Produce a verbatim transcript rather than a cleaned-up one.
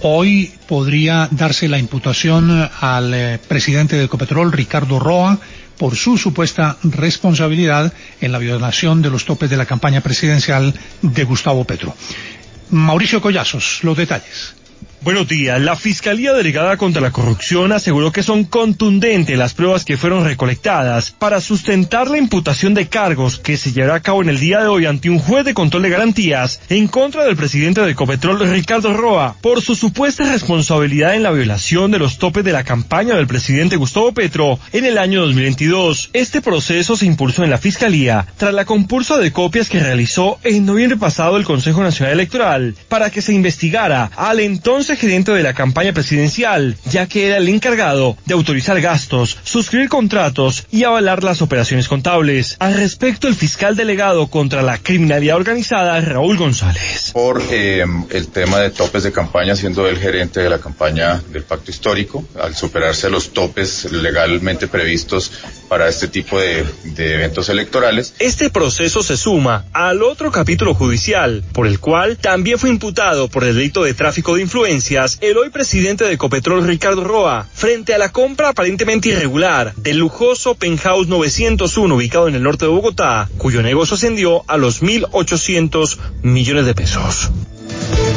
Hoy podría darse la imputación al eh, presidente de Ecopetrol, Ricardo Roa, por su supuesta responsabilidad en la violación de los topes de la campaña presidencial de Gustavo Petro. Mauricio Collazos, los detalles. Buenos días. La Fiscalía Delegada contra la Corrupción aseguró que son contundentes las pruebas que fueron recolectadas para sustentar la imputación de cargos que se llevará a cabo en el día de hoy ante un juez de control de garantías en contra del presidente de Ecopetrol, Ricardo Roa, por su supuesta responsabilidad en la violación de los topes de la campaña del presidente Gustavo Petro en el año dos mil veintidós. Este proceso se impulsó en la Fiscalía tras la compulsa de copias que realizó en noviembre pasado el Consejo Nacional Electoral para que se investigara al entonces gerente de la campaña presidencial, ya que era el encargado de autorizar gastos, suscribir contratos y avalar las operaciones contables. Al respecto, el fiscal delegado contra la criminalidad organizada, Raúl González. Por eh, el tema de topes de campaña, siendo el gerente de la campaña del Pacto Histórico, al superarse los topes legalmente previstos para este tipo de, de eventos electorales. Este proceso se suma al otro capítulo judicial, por el cual también fue imputado por el delito de tráfico de influencias el hoy presidente de Ecopetrol, Ricardo Roa, frente a la compra aparentemente irregular del lujoso Penthouse novecientos uno ubicado en el norte de Bogotá, cuyo negocio ascendió a los mil ochocientos millones de pesos.